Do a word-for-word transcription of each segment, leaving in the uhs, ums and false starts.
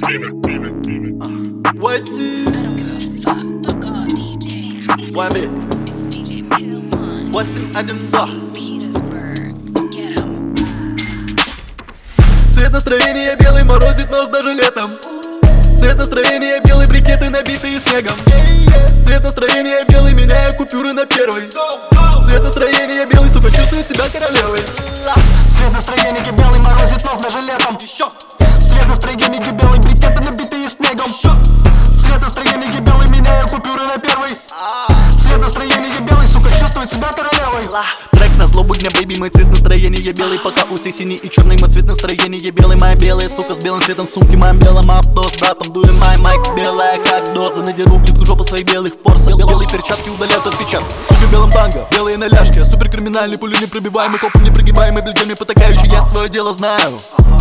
What? Why me? What's in один два? Цвет настроения белый морозит нос даже летом. Цвет настроения белый, брикеты набитые снегом. Цвет настроения белый, меняю купюры на первый. Цвет настроения белый, сука, чувствует себя королевой. Цвет настроения белый морозит нос даже летом. Цвет настроения белый, брикеты набитые снегом. Цвет настроения белый, меняю купюры на первый. Цвет настроения белый, сука, чувствует себя королевой. Трек на злобу дня, бэйби, мой цвет настроения белый. Пока у всех синий и черный, мой цвет настроения белый. Моя белая сука с белым цветом сумки, моим белым авто с братом дуем, май майк белая как доза. Надеру блитку жопу своих белых форсов. Белые перчатки удаляют отпечатки. Сука в белом танго, белые на ляжке. Суперкриминальный, пулю непробиваемый, копу непрыгибаемый, блядями потакающий. Я свое дело знаю.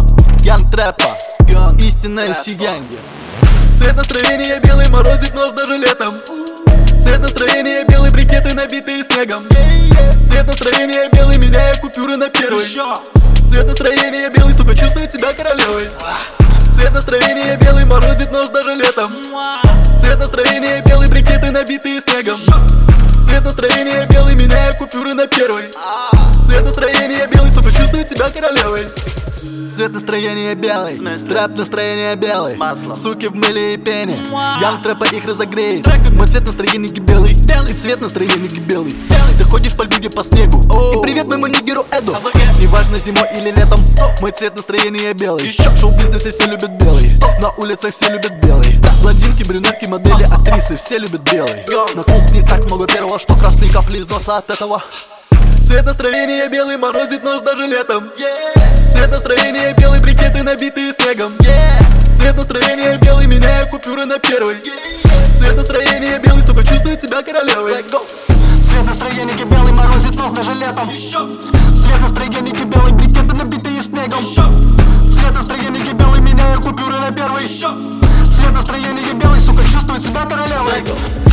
Янг трэпа, истинная сияние. Цвет настроения белый морозит нос даже летом. Цвет настроения белый, брикеты набитые снегом. Цвет настроения белый, меняю купюры на первый. Цвет настроения белый, сука, чувствует себя королевой. Цвет настроения белый морозит нос даже летом. Цвет настроения белый, брикеты набитые снегом. Цвет настроения белый, меняю купюры на первый. Цвет настроения белый, сука, чувствует себя королевой. Цвет настроения белый, трэп настроение белый. Суки в мыле и пене, янг трэпа их разогреет. Мой цвет настроения белый, и цвет настроения белый. Ты ходишь по льду по снегу, и привет моему нигеру Эду. Неважно зимой или летом, мой цвет настроения белый. В шоу-бизнесе все любят белый, на улицах все любят белый. Блондинки, брюнетки, модели, актрисы, все любят белый. На кухне так много первого, что красные капли из носа от этого. Цвет настроения белый морозит нос даже летом. Цвет настроения белый, брикеты набитые снегом. Цвет настроения белый, меняю купюры на первый. Цвет настроения белый, сука, чувствует себя королевой. Цвет настроения белый морозит нос даже летом. Цвет настроения белый, брикеты набитые снегом. Цвет настроения белый, меняю купюры на первый. Цвет настроения белый, сука, чувствует себя королевой.